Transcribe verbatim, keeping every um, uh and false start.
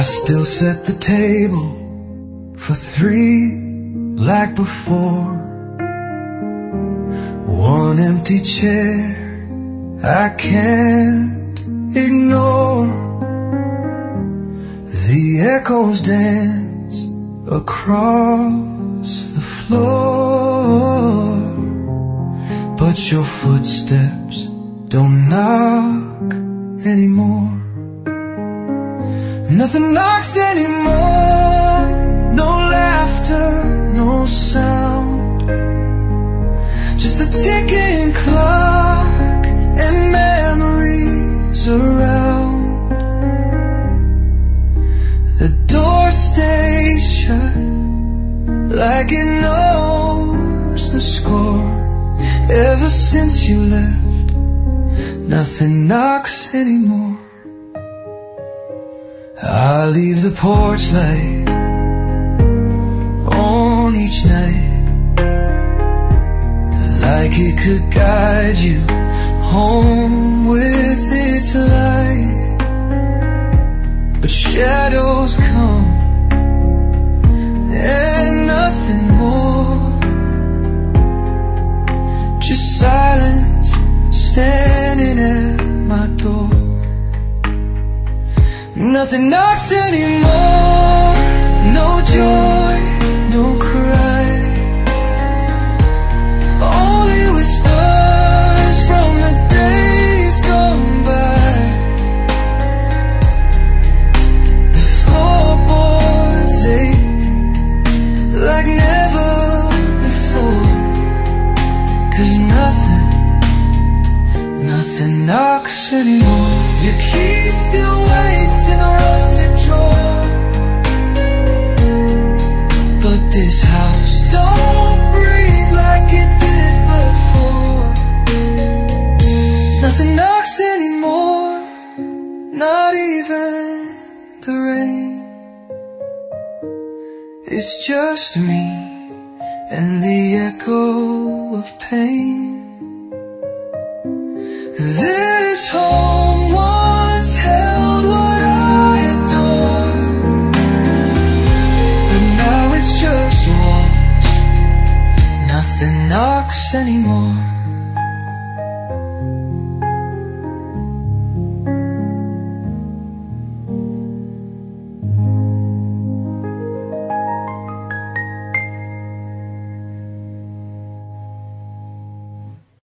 still set the table for three like before. One empty chair I can't ignore. The echoes dance across the floor, but your footsteps don't knock anymore. Nothing knocks anymore. No laughter, no sound, just the ticking clock and memories around. The door stays shut like it knows the score. Ever since you left, nothing knocks anymore. I leave the porch light on each night, like it could guide you home with its light. But shadows come and nothing more, just silence standing at my door. Nothing knocks anymore. No joy, no cry, only whispers from the days gone by. The floorboards ache like never before, 'cause nothing, nothing knocks anymore. Your key still waits in a rusted drawer, but this house don't breathe like it did before. Nothing knocks anymore, not even the rain. It's just me and the echo of pain. This home once held what I adore, but now it's just walls. Nothing knocks anymore.